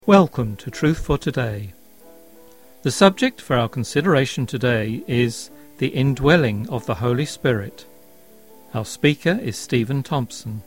Welcome to Truth for Today. The subject for our consideration today is the indwelling of the Holy Spirit. Our speaker is Stephen Thompson.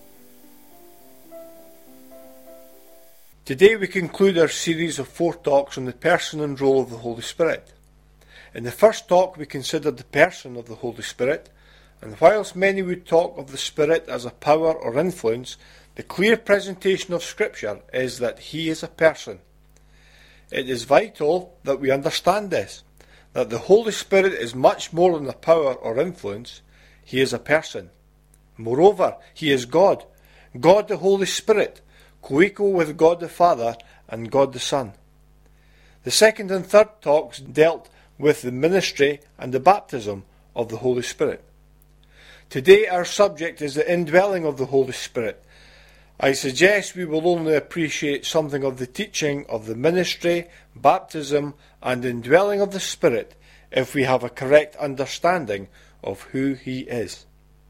Today we conclude our series of 4 talks on the person and role of the Holy Spirit. In the first talk we considered the person of the Holy Spirit, and whilst many would talk of the Spirit as a power or influence, the clear presentation of Scripture is that he is a person. It is vital that we understand this, that the Holy Spirit is much more than a power or influence. He is a person. Moreover, he is God, God the Holy Spirit, co-equal with God the Father and God the Son. The second and third talks dealt with the ministry and the baptism of the Holy Spirit. Today our subject is the indwelling of the Holy Spirit. I suggest we will only appreciate something of the teaching of the ministry, baptism and indwelling of the Spirit if we have a correct understanding of who he is.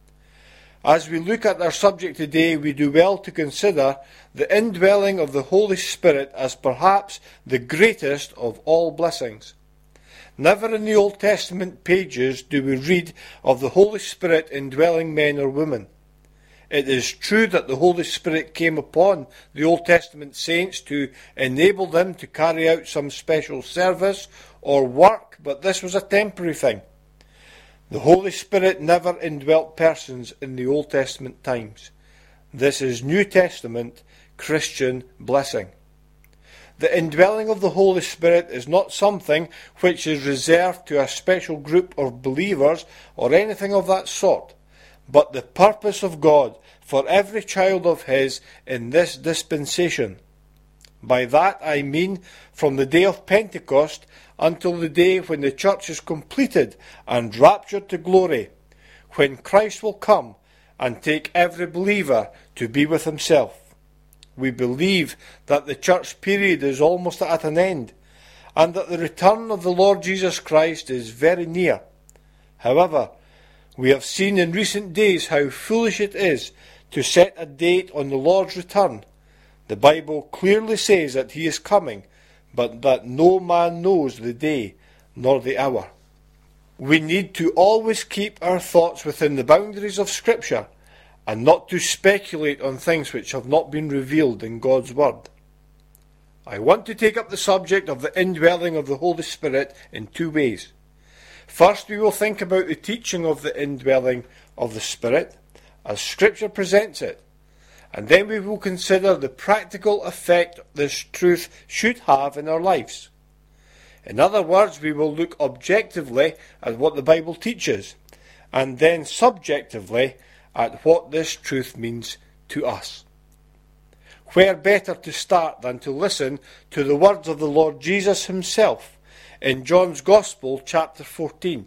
As we look at our subject today, we do well to consider the indwelling of the Holy Spirit as perhaps the greatest of all blessings. Never in the Old Testament pages do we read of the Holy Spirit indwelling men or women. It is true that the Holy Spirit came upon the Old Testament saints to enable them to carry out some special service or work, but this was a temporary thing. The Holy Spirit never indwelt persons in the Old Testament times. This is New Testament Christian blessing. The indwelling of the Holy Spirit is not something which is reserved to a special group of believers or anything of that sort, but the purpose of God for every child of his in this dispensation. By that I mean from the day of Pentecost until the day when the church is completed and raptured to glory, when Christ will come and take every believer to be with himself. We believe that the church period is almost at an end, and that the return of the Lord Jesus Christ is very near. However, we have seen in recent days how foolish it is to set a date on the Lord's return. The Bible clearly says that he is coming, but that no man knows the day nor the hour. We need to always keep our thoughts within the boundaries of Scripture, and not to speculate on things which have not been revealed in God's Word. I want to take up the subject of the indwelling of the Holy Spirit in 2 ways. First, we will think about the teaching of the indwelling of the Spirit, as Scripture presents it, and then we will consider the practical effect this truth should have in our lives. In other words, we will look objectively at what the Bible teaches, and then subjectively at what this truth means to us. Where better to start than to listen to the words of the Lord Jesus himself in John's Gospel, chapter 14.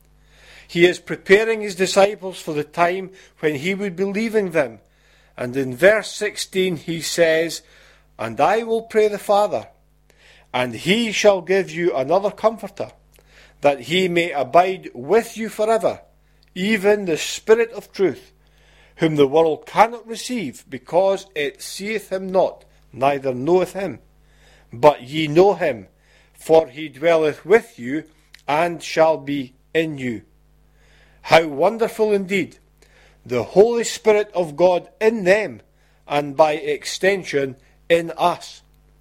He is preparing his disciples for the time when he would be leaving them. And in verse 16 he says, "And I will pray the Father, and he shall give you another Comforter, that he may abide with you forever, even the Spirit of truth, whom the world cannot receive, because it seeth him not, neither knoweth him. But ye know him, for he dwelleth with you, and shall be in you." How wonderful indeed! The Holy Spirit of God in them, and by extension in us.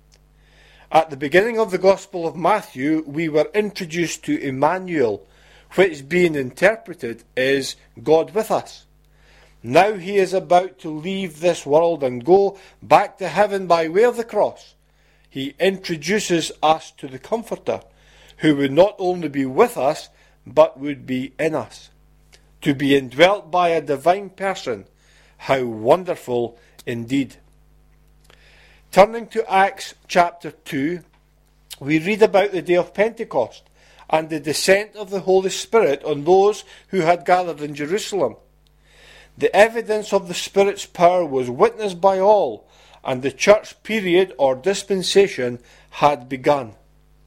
At the beginning of the Gospel of Matthew, we were introduced to Emmanuel, which being interpreted is God with us. Now he is about to leave this world and go back to heaven by way of the cross. He introduces us to the Comforter, who would not only be with us, but would be in us. To be indwelt by a divine person, how wonderful indeed. Turning to Acts chapter 2, we read about the day of Pentecost and the descent of the Holy Spirit on those who had gathered in Jerusalem. The evidence of the Spirit's power was witnessed by all, and the church period or dispensation had begun.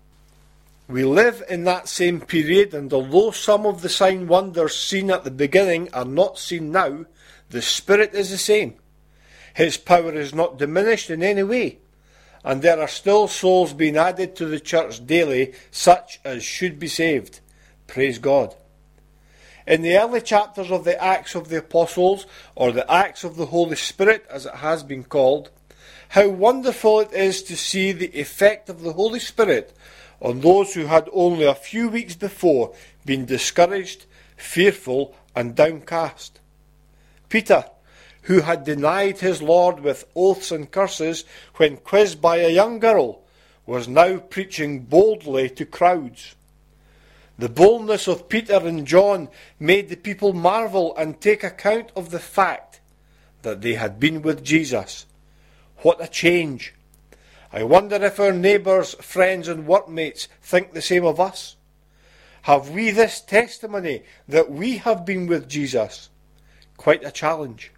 We live in that same period, and although some of the sign wonders seen at the beginning are not seen now, the Spirit is the same. His power is not diminished in any way, and there are still souls being added to the church daily, such as should be saved. Praise God. In the early chapters of the Acts of the Apostles, or the Acts of the Holy Spirit as it has been called, how wonderful it is to see the effect of the Holy Spirit on those who had only a few weeks before been discouraged, fearful, and downcast. Peter, who had denied his Lord with oaths and curses when quizzed by a young girl, was now preaching boldly to crowds. The boldness of Peter and John made the people marvel and take account of the fact that they had been with Jesus. What a change! I wonder if our neighbours, friends and workmates think the same of us. Have we this testimony that we have been with Jesus? Quite a challenge.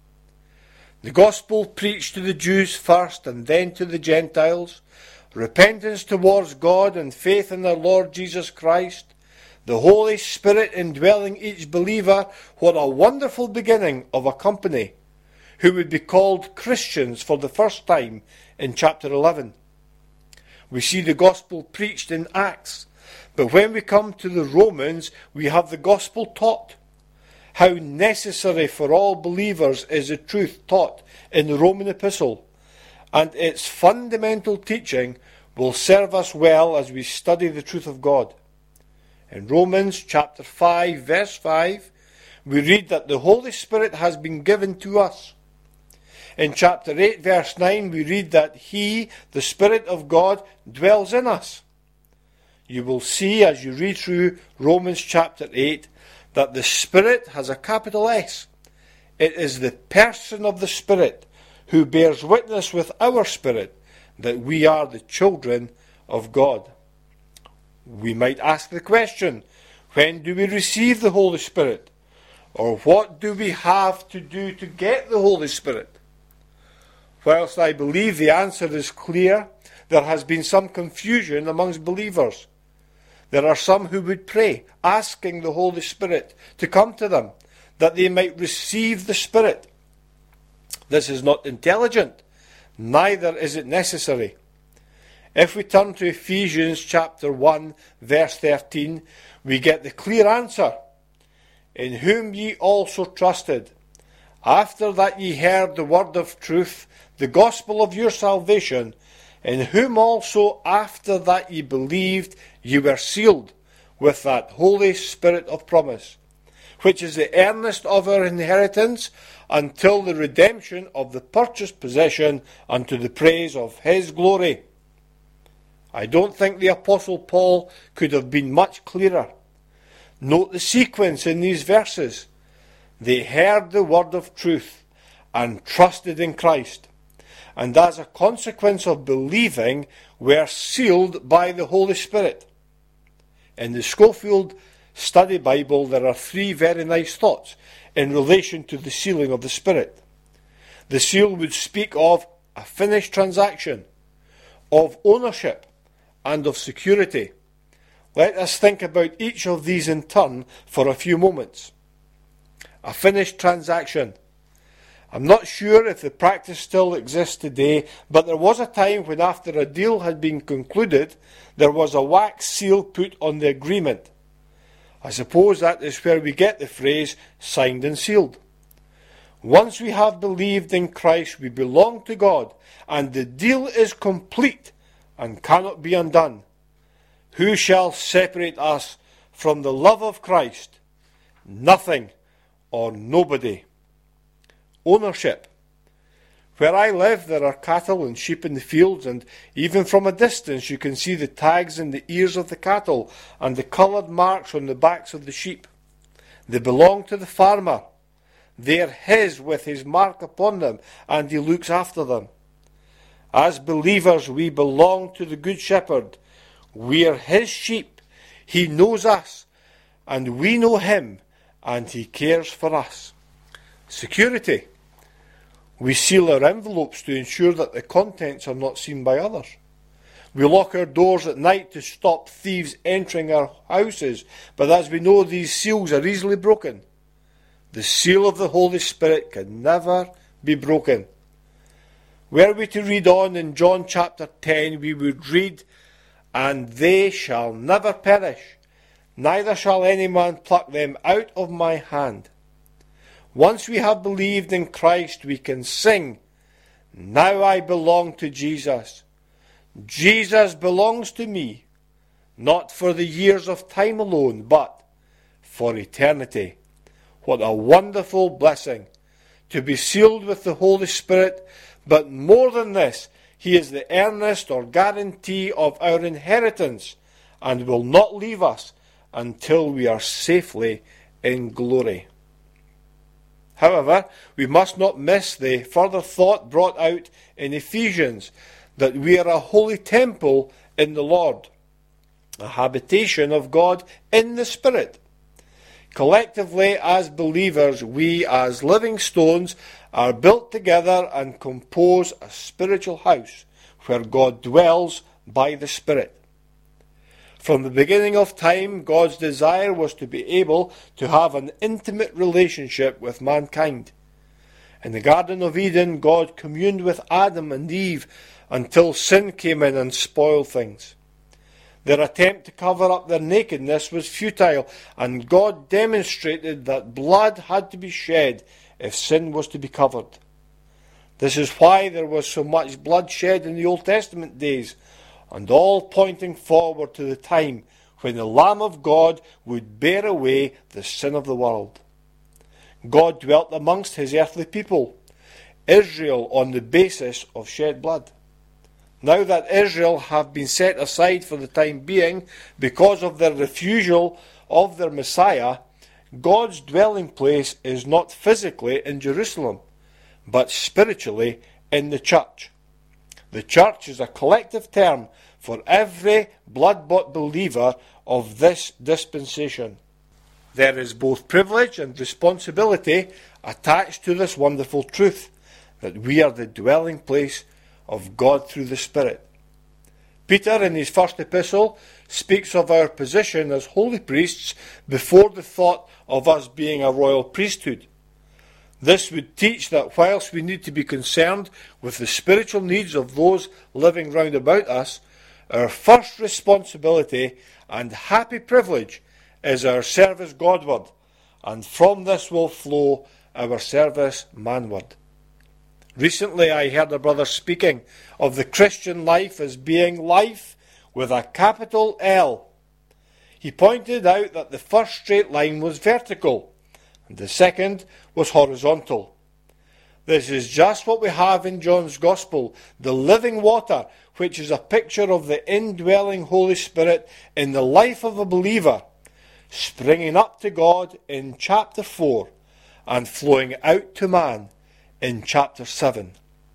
The gospel preached to the Jews first and then to the Gentiles, repentance towards God and faith in our Lord Jesus Christ, the Holy Spirit indwelling each believer. What a wonderful beginning of a company who would be called Christians for the first time in chapter 11. We see the gospel preached in Acts, but when we come to the Romans, we have the gospel taught. How necessary for all believers is the truth taught in the Roman epistle, and its fundamental teaching will serve us well as we study the truth of God. In Romans chapter 5, verse 5, we read that the Holy Spirit has been given to us. In chapter 8, verse 9, we read that He, the Spirit of God, dwells in us. You will see as you read through Romans chapter 8 that the Spirit has a capital S. It is the person of the Spirit who bears witness with our spirit that we are the children of God. We might ask the question, when do we receive the Holy Spirit? Or what do we have to do to get the Holy Spirit? Whilst I believe the answer is clear, there has been some confusion amongst believers. There are some who would pray, asking the Holy Spirit to come to them, that they might receive the Spirit. This is not intelligent, neither is it necessary. If we turn to Ephesians chapter 1, verse 13, we get the clear answer. In whom ye also trusted, after that ye heard the word of truth, the gospel of your salvation, in whom also after that ye believed, ye were sealed with that Holy Spirit of promise, which is the earnest of our inheritance until the redemption of the purchased possession unto the praise of His glory. I don't think the Apostle Paul could have been much clearer. Note the sequence in these verses. They heard the word of truth and trusted in Christ, and as a consequence of believing, were sealed by the Holy Spirit. In the Schofield Study Bible, there are 3 very nice thoughts in relation to the sealing of the Spirit. The seal would speak of a finished transaction, of ownership, and of security. Let us think about each of these in turn for a few moments. A finished transaction. I'm not sure if the practice still exists today, but there was a time when after a deal had been concluded, there was a wax seal put on the agreement. I suppose that is where we get the phrase signed and sealed. Once we have believed in Christ, we belong to God, and the deal is complete and cannot be undone. Who shall separate us from the love of Christ? Nothing or nobody. Ownership. Where I live, there are cattle and sheep in the fields, and even from a distance you can see the tags in the ears of the cattle and the coloured marks on the backs of the sheep. They belong to the farmer. They are his with his mark upon them, and he looks after them. As believers, we belong to the Good Shepherd. We are his sheep. He knows us, and we know him, and he cares for us. Security. We seal our envelopes to ensure that the contents are not seen by others. We lock our doors at night to stop thieves entering our houses, but as we know, these seals are easily broken. The seal of the Holy Spirit can never be broken. Were we to read on in John chapter 10, we would read, "And they shall never perish, neither shall any man pluck them out of my hand." Once we have believed in Christ, we can sing, "Now I belong to Jesus. Jesus belongs to me, not for the years of time alone, but for eternity." What a wonderful blessing to be sealed with the Holy Spirit, but more than this, He is the earnest or guarantee of our inheritance and will not leave us until we are safely in glory. However, we must not miss the further thought brought out in Ephesians that we are a holy temple in the Lord, a habitation of God in the Spirit. Collectively, as believers, we as living stones are built together and compose a spiritual house where God dwells by the Spirit. From the beginning of time, God's desire was to be able to have an intimate relationship with mankind. In the Garden of Eden, God communed with Adam and Eve until sin came in and spoiled things. Their attempt to cover up their nakedness was futile, and God demonstrated that blood had to be shed if sin was to be covered. This is why there was so much blood shed in the Old Testament days, and all pointing forward to the time when the Lamb of God would bear away the sin of the world. God dwelt amongst His earthly people, Israel, on the basis of shed blood. Now that Israel have been set aside for the time being because of their refusal of their Messiah, God's dwelling place is not physically in Jerusalem, but spiritually in the church. The church is a collective term for every blood-bought believer of this dispensation. There is both privilege and responsibility attached to this wonderful truth, that we are the dwelling place of God through the Spirit. Peter, in his first epistle, speaks of our position as holy priests before the thought of us being a royal priesthood. This would teach that whilst we need to be concerned with the spiritual needs of those living round about us, our first responsibility and happy privilege is our service Godward, and from this will flow our service manward. Recently I heard a brother speaking of the Christian life as being life with a capital L. He pointed out that the first straight line was vertical, and the second was horizontal. This is just what we have in John's Gospel, the living water, which is a picture of the indwelling Holy Spirit in the life of a believer, springing up to God in chapter 4 and flowing out to man in chapter 7.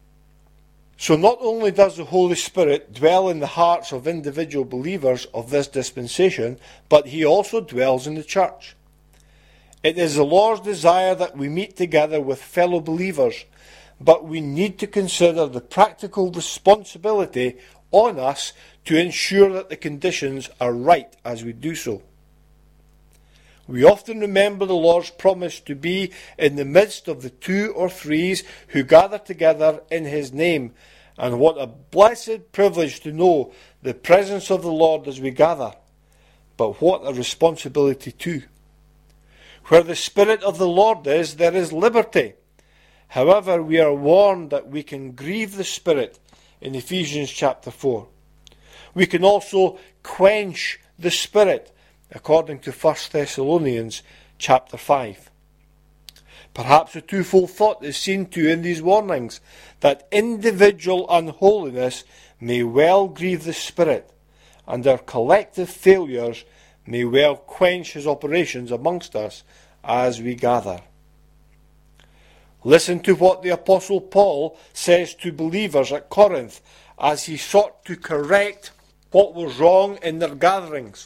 So not only does the Holy Spirit dwell in the hearts of individual believers of this dispensation, but He also dwells in the church. It is the Lord's desire that we meet together with fellow believers, but we need to consider the practical responsibility on us to ensure that the conditions are right as we do so. We often remember the Lord's promise to be in the midst of the 2 or 3 who gather together in His name, and what a blessed privilege to know the presence of the Lord as we gather. But what a responsibility too. Where the Spirit of the Lord is, there is liberty. However, we are warned that we can grieve the Spirit in Ephesians chapter 4. We can also quench the Spirit, according to 1 Thessalonians chapter 5. Perhaps a twofold thought is seen to in these warnings, that individual unholiness may well grieve the Spirit, and our collective failures may well quench His operations amongst us as we gather. Listen to what the Apostle Paul says to believers at Corinth as he sought to correct what was wrong in their gatherings.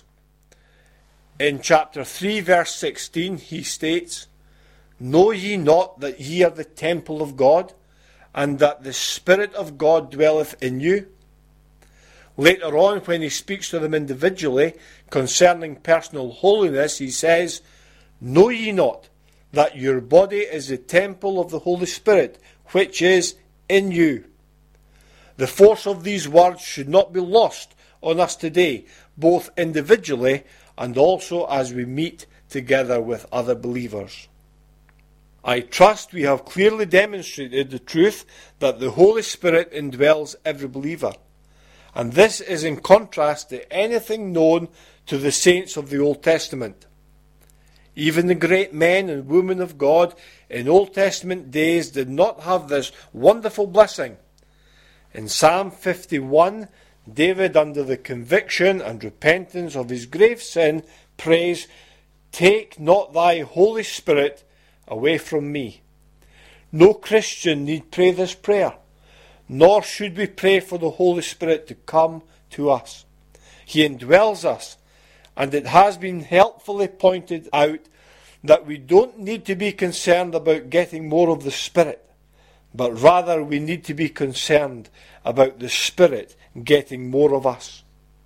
In chapter 3 verse 16 he states, "Know ye not that ye are the temple of God, and that the Spirit of God dwelleth in you?" Later on, when he speaks to them individually concerning personal holiness, he says, "Know ye not that your body is the temple of the Holy Spirit, which is in you, The force of these words should not be lost on us today, both individually and also as we meet together with other believers. I trust we have clearly demonstrated the truth that the Holy Spirit indwells every believer, and this is in contrast to anything known to the saints of the Old Testament. Even the great men and women of God in Old Testament days did not have this wonderful blessing. In Psalm 51, David, under the conviction and repentance of his grave sin, prays, "Take not thy Holy Spirit away from me." No Christian need pray this prayer, nor should we pray for the Holy Spirit to come to us. He indwells us, and it has been helpfully pointed out that we don't need to be concerned about getting more of the Spirit, but rather we need to be concerned about the Spirit getting more of us.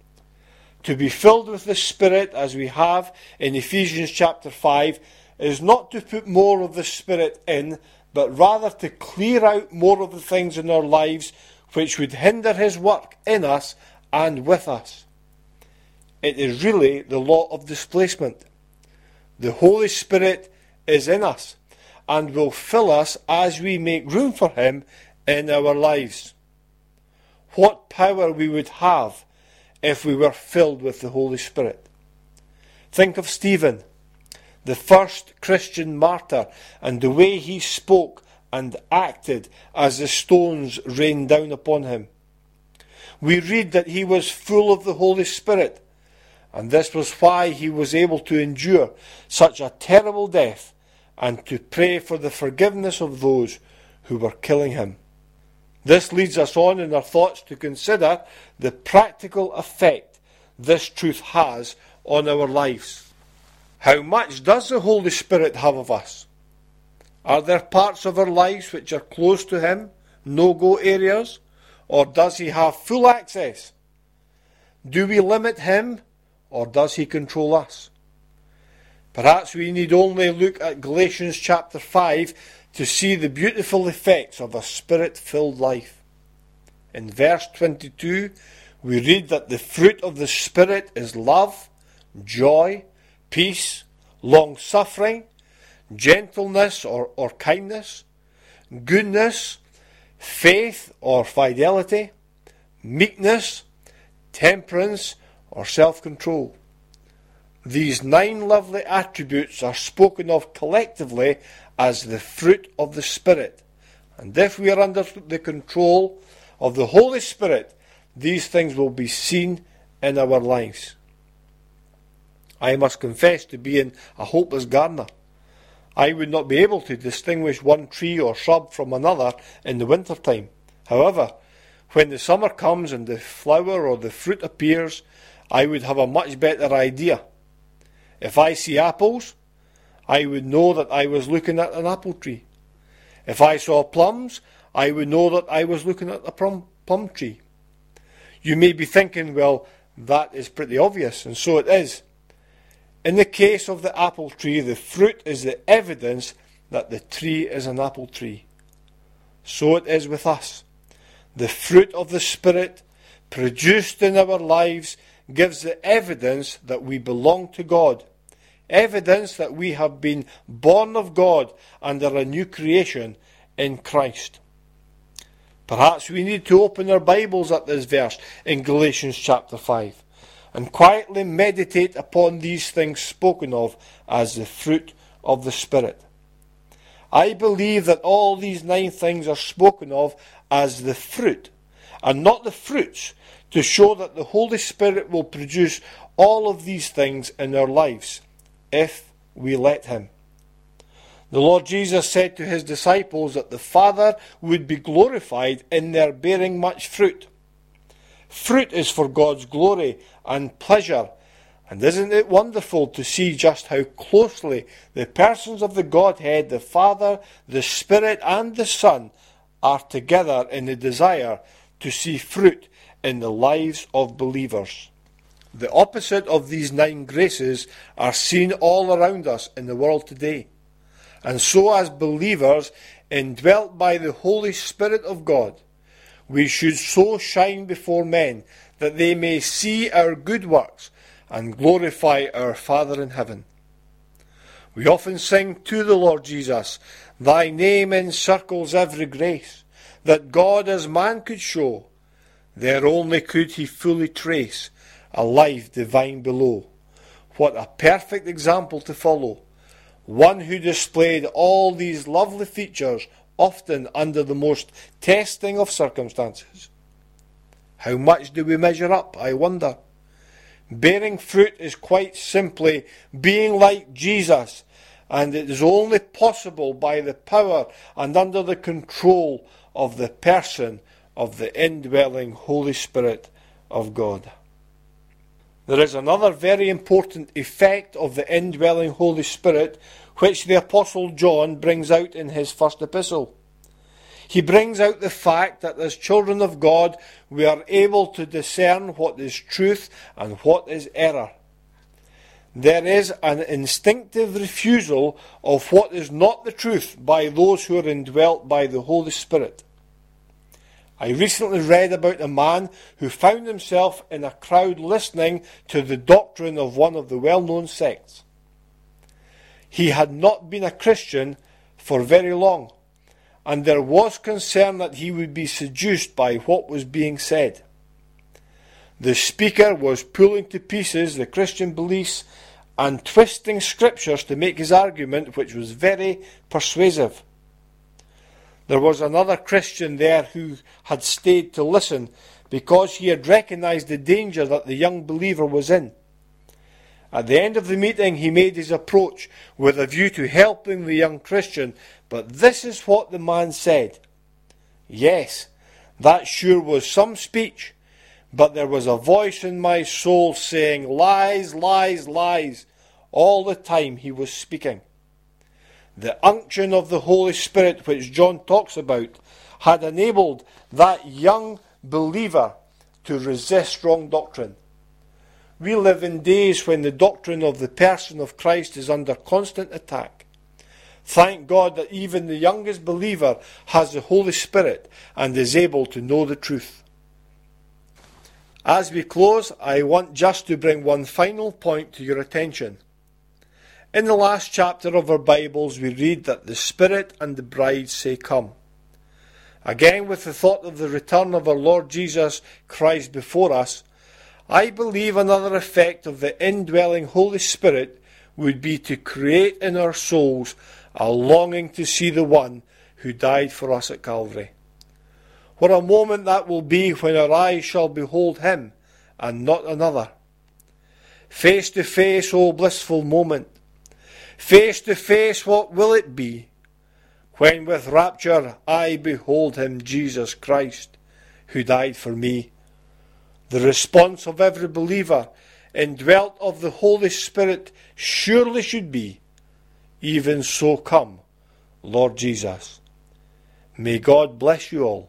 To be filled with the Spirit, as we have in Ephesians chapter 5, is not to put more of the Spirit in, but rather to clear out more of the things in our lives which would hinder His work in us and with us. It is really the law of displacement. The Holy Spirit is in us and will fill us as we make room for Him in our lives. What power we would have if we were filled with the Holy Spirit. Think of Stephen, the first Christian martyr, and the way he spoke and acted as the stones rained down upon him. We read that he was full of the Holy Spirit, and this was why he was able to endure such a terrible death and to pray for the forgiveness of those who were killing him. This leads us on in our thoughts to consider the practical effect this truth has on our lives. How much does the Holy Spirit have of us? Are there parts of our lives which are close to Him, no-go areas, or does He have full access? Do we limit Him, or does He control us? Perhaps we need only look at Galatians chapter 5 to see the beautiful effects of a Spirit-filled life. In verse 22, we read that the fruit of the Spirit is love, joy, peace, long-suffering, gentleness or kindness, goodness, faith or fidelity, meekness, temperance or self-control. These 9 lovely attributes are spoken of collectively as the fruit of the Spirit. And if we are under the control of the Holy Spirit, these things will be seen in our lives. I must confess to being a hopeless gardener. I would not be able to distinguish one tree or shrub from another in the winter time. However, when the summer comes and the flower or the fruit appears, I would have a much better idea. If I see apples, I would know that I was looking at an apple tree. If I saw plums, I would know that I was looking at a plum tree. You may be thinking, well, that is pretty obvious, and so it is. In the case of the apple tree, the fruit is the evidence that the tree is an apple tree. So it is with us. The fruit of the Spirit, produced in our lives, gives the evidence that we belong to God. Evidence that we have been born of God and are a new creation in Christ. Perhaps we need to open our Bibles at this verse in Galatians chapter 5 and quietly meditate upon these things spoken of as the fruit of the Spirit. I believe that all these 9 things are spoken of as the fruit and not the fruits, to show that the Holy Spirit will produce all of these things in our lives if we let Him. The Lord Jesus said to His disciples that the Father would be glorified in their bearing much fruit. Fruit is for God's glory and pleasure. And isn't it wonderful to see just how closely the persons of the Godhead, the Father, the Spirit and the Son, are together in the desire to see fruit in the lives of believers. The opposite of these 9 graces are seen all around us in the world today. And so as believers, indwelt by the Holy Spirit of God, We should so shine before men that they may see our good works and glorify our Father in heaven. We often sing to the Lord Jesus, Thy name encircles every grace, that God as man could show. There only could he fully trace a life divine below. What a perfect example to follow. One who displayed all these lovely features, often under the most testing of circumstances. How much do we measure up, I wonder? Bearing fruit is quite simply being like Jesus, and it is only possible by the power and under the control of the person of the indwelling Holy Spirit of God. There is another very important effect of the indwelling Holy Spirit which the Apostle John brings out in his first epistle. He brings out the fact that as children of God we are able to discern what is truth and what is error. There is an instinctive refusal of what is not the truth by those who are indwelt by the Holy Spirit. I recently read about a man who found himself in a crowd listening to the doctrine of one of the well-known sects. He had not been a Christian for very long, and there was concern that he would be seduced by what was being said. The speaker was pulling to pieces the Christian beliefs and twisting scriptures to make his argument, which was very persuasive. There was another Christian there who had stayed to listen because he had recognized the danger that the young believer was in. At the end of the meeting he made his approach with a view to helping the young Christian, but this is what the man said. Yes, that sure was some speech, but there was a voice in my soul saying, lies, lies, lies, all the time he was speaking. The unction of the Holy Spirit which John talks about had enabled that young believer to resist wrong doctrine. We live in days when the doctrine of the person of Christ is under constant attack. Thank God that even the youngest believer has the Holy Spirit and is able to know the truth. As we close, I want just to bring one final point to your attention. In the last chapter of our Bibles we read that the Spirit and the bride say, Come. Again, with the thought of the return of our Lord Jesus Christ before us, I believe another effect of the indwelling Holy Spirit would be to create in our souls a longing to see the one who died for us at Calvary. What a moment that will be when our eyes shall behold him and not another. Face to face, oh blissful moment. Face to face, what will it be? When with rapture I behold him, Jesus Christ, who died for me. The response of every believer, indwelt of the Holy Spirit, surely should be, Even so come, Lord Jesus. May God bless you all.